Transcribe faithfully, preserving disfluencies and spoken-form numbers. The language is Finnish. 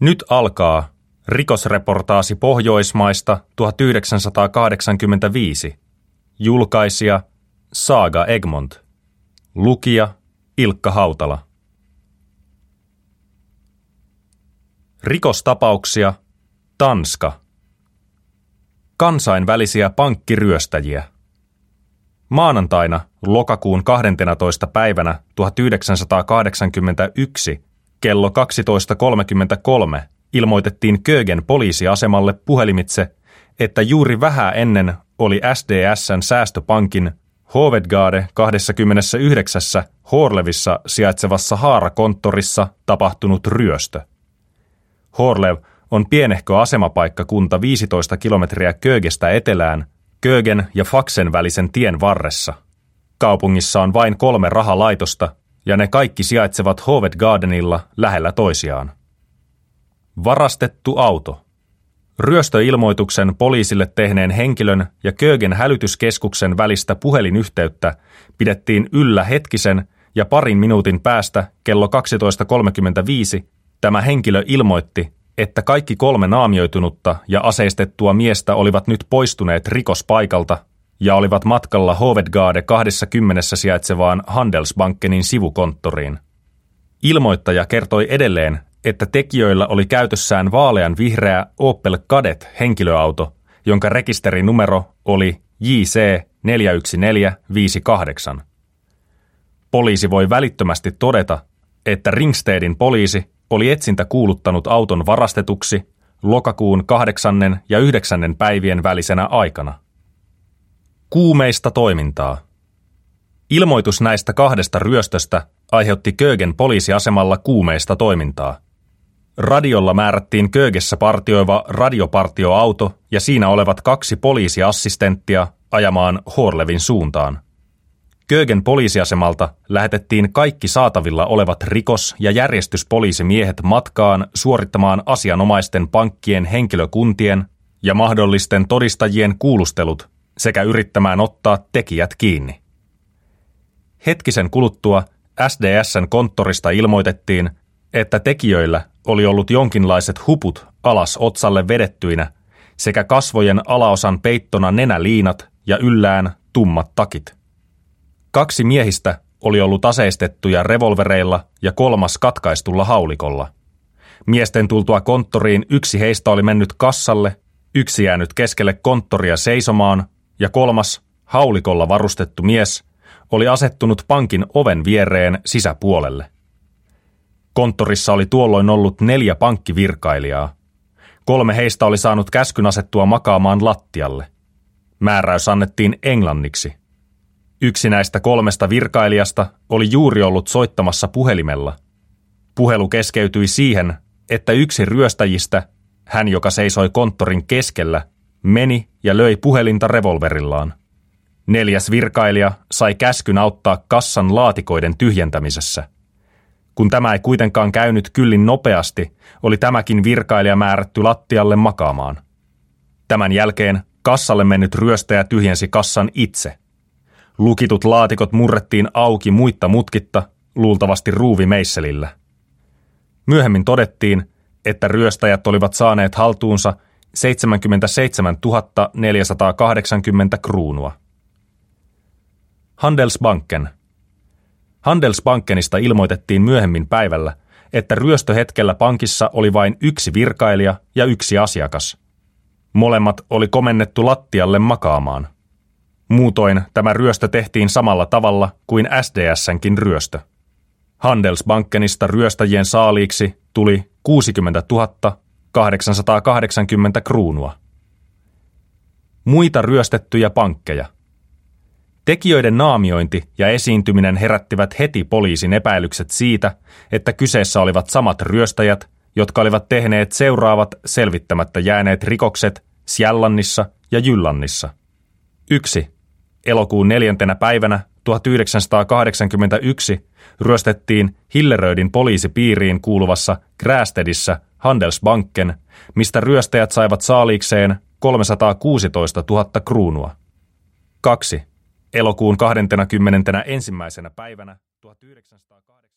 Nyt alkaa rikosreportaasi Pohjoismaista tuhatyhdeksänsataakahdeksankymmentäviisi. Julkaisija Saga Egmont. Lukija Ilkka Hautala. Rikostapauksia Tanska. Kansainvälisiä pankkiryöstäjiä. Maanantaina lokakuun kahdenteentoista päivänä tuhatyhdeksänsataakahdeksankymmentäyksi kello kaksitoista kolmekymmentäkolme ilmoitettiin Kögen poliisiasemalle puhelimitse, että juuri vähän ennen oli S D S:n säästöpankin Hovedgade kaksikymmentäyhdeksän Horlevissa sijaitsevassa haarakonttorissa tapahtunut ryöstö. Horlev on pienehkö asemapaikkakunta viisitoista kilometriä Kögestä etelään, Kögen ja Faxen välisen tien varressa. Kaupungissa on vain kolme rahalaitosta, ja ne kaikki sijaitsevat Hovedgadenilla lähellä toisiaan. Varastettu auto. Ryöstöilmoituksen poliisille tehneen henkilön ja Kögen hälytyskeskuksen välistä puhelinyhteyttä pidettiin yllä hetkisen ja parin minuutin päästä kello kaksitoista kolmekymmentäviisi tämä henkilö ilmoitti, että kaikki kolme naamioitunutta ja aseistettua miestä olivat nyt poistuneet rikospaikalta ja olivat matkalla Hovedgade kaksikymmentä sijaitsevaan Handelsbankenin sivukonttoriin. Ilmoittaja kertoi edelleen, että tekijöillä oli käytössään vaalean vihreä Opel Kadett henkilöauto, jonka rekisterinumero oli J C neljä yksi neljä viisi kahdeksan. Poliisi voi välittömästi todeta, että Ringstedin poliisi oli etsintä kuuluttanut auton varastetuksi lokakuun kahdeksannen ja yhdeksännen päivien välisenä aikana. Kuumeista toimintaa. Ilmoitus näistä kahdesta ryöstöstä aiheutti Kögen poliisiasemalla kuumeista toimintaa. Radiolla määrättiin Kögessä partioiva radiopartioauto ja siinä olevat kaksi poliisiassistenttia ajamaan Horlevin suuntaan. Kögen poliisiasemalta lähetettiin kaikki saatavilla olevat rikos- ja järjestyspoliisimiehet matkaan suorittamaan asianomaisten pankkien henkilökuntien ja mahdollisten todistajien kuulustelut sekä yrittämään ottaa tekijät kiinni. Hetkisen kuluttua S D S:n konttorista ilmoitettiin, että tekijöillä oli ollut jonkinlaiset huput alas otsalle vedettyinä sekä kasvojen alaosan peittona nenäliinat ja yllään tummat takit. Kaksi miehistä oli ollut aseistettuja revolvereilla ja kolmas katkaistulla haulikolla. Miesten tultua konttoriin yksi heistä oli mennyt kassalle, yksi jäänyt keskelle konttoria seisomaan ja kolmas, haulikolla varustettu mies, oli asettunut pankin oven viereen sisäpuolelle. Konttorissa oli tuolloin ollut neljä pankkivirkailijaa. Kolme heistä oli saanut käskyn asettua makaamaan lattialle. Määräys annettiin englanniksi. Yksi näistä kolmesta virkailijasta oli juuri ollut soittamassa puhelimella. Puhelu keskeytyi siihen, että yksi ryöstäjistä, hän joka seisoi konttorin keskellä, meni ja löi puhelinta revolverillaan. Neljäs virkailija sai käskyn auttaa kassan laatikoiden tyhjentämisessä. Kun tämä ei kuitenkaan käynyt kyllin nopeasti, oli tämäkin virkailija määrätty lattialle makaamaan. Tämän jälkeen kassalle mennyt ryöstäjä tyhjensi kassan itse. Lukitut laatikot murrettiin auki muitta mutkitta, luultavasti ruuvimeisselillä. Myöhemmin todettiin, että ryöstäjät olivat saaneet haltuunsa seitsemänkymmentäseitsemäntuhatta neljäsataakahdeksankymmentä kruunua. Handelsbanken. Handelsbankenista ilmoitettiin myöhemmin päivällä, että ryöstöhetkellä pankissa oli vain yksi virkailija ja yksi asiakas. Molemmat oli komennettu lattialle makaamaan. Muutoin tämä ryöstö tehtiin samalla tavalla kuin S D S:nkin ryöstö. Handelsbankenista ryöstäjien saaliiksi tuli kuusikymmentätuhatta kahdeksansataakahdeksankymmentä kruunua. Muita ryöstettyjä pankkeja. Tekijöiden naamiointi ja esiintyminen herättivät heti poliisin epäilykset siitä, että kyseessä olivat samat ryöstäjät, jotka olivat tehneet seuraavat selvittämättä jääneet rikokset Själlannissa ja Jyllannissa. yksi. Elokuun neljäntenä päivänä tuhatyhdeksänsataakahdeksankymmentäyksi ryöstettiin Hillerödin poliisipiiriin kuuluvassa Grästedissä Handelsbanken, mistä ryöstäjät saivat saaliikseen kolmesataakuusitoistatuhatta kruunua. kaksi. Elokuun kahdeskymmenesensimmäinen päivänä tuhatyhdeksänsataakahdeksankymmentä